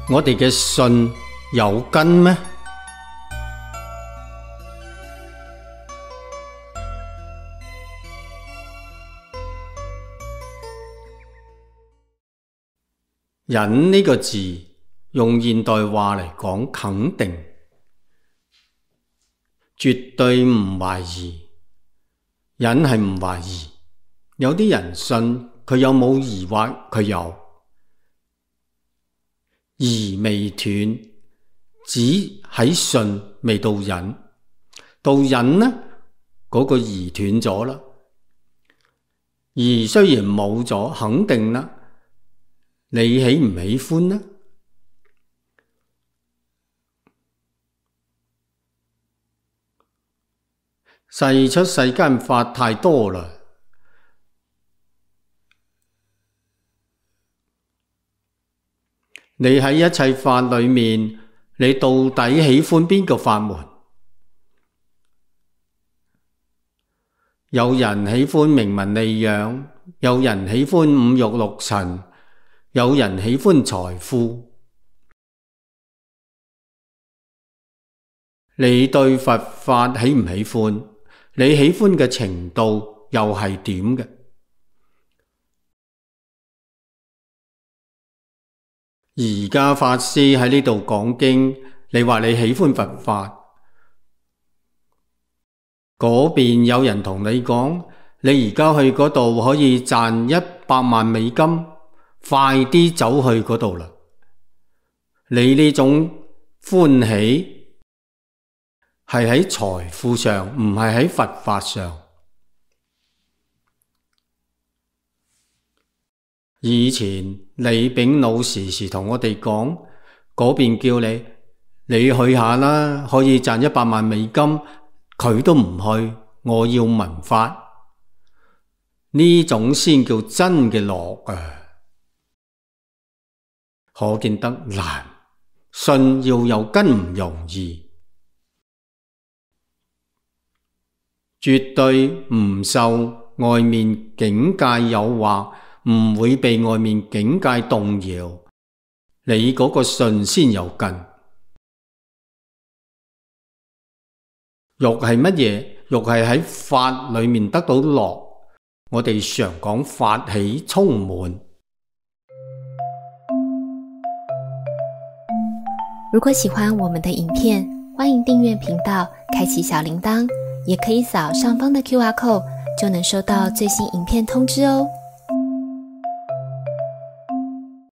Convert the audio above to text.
我哋嘅信有根咩？忍呢個字用現代話嚟講，肯定，絕對唔懷疑。忍係唔懷疑，有啲人信，佢有冇疑惑？佢有。疑未斷，只喺信未到忍，到忍呢，嗰個疑斷咗啦。疑雖然冇咗，肯定啦。你喜唔喜歡呢？世出世間法太多啦，你喺一切法裏面，你到底喜歡邊個法門？有人喜歡名聞利養，有人喜歡五欲六塵，有人喜歡財富。你對佛法喜唔喜歡？你喜歡嘅程度又係點嘅？而家法師喺呢度講經，你話你喜歡佛法，嗰邊有人同你講，你而家去嗰度可以賺100萬美金，快啲走去嗰度啦。你呢種歡喜係喺財富上，唔係喺佛法上。以前李炳老時時同我哋講，嗰邊叫你去下啦，可以賺100萬美金，佢都唔去。我要聞法，呢種先叫真嘅樂啊！可見得難，信要有根唔容易，絕對唔受外面境界誘惑，唔會被外面境界動搖，你嗰個信先有根。欲係乜嘢？欲係喺法裏面得到樂，我哋常講法喜充滿。 如果喜歡我們的影片，歡迎訂閱頻道，開啟小鈴鐺，也可以掃上方的QR code，就能收到最新影片通知哦。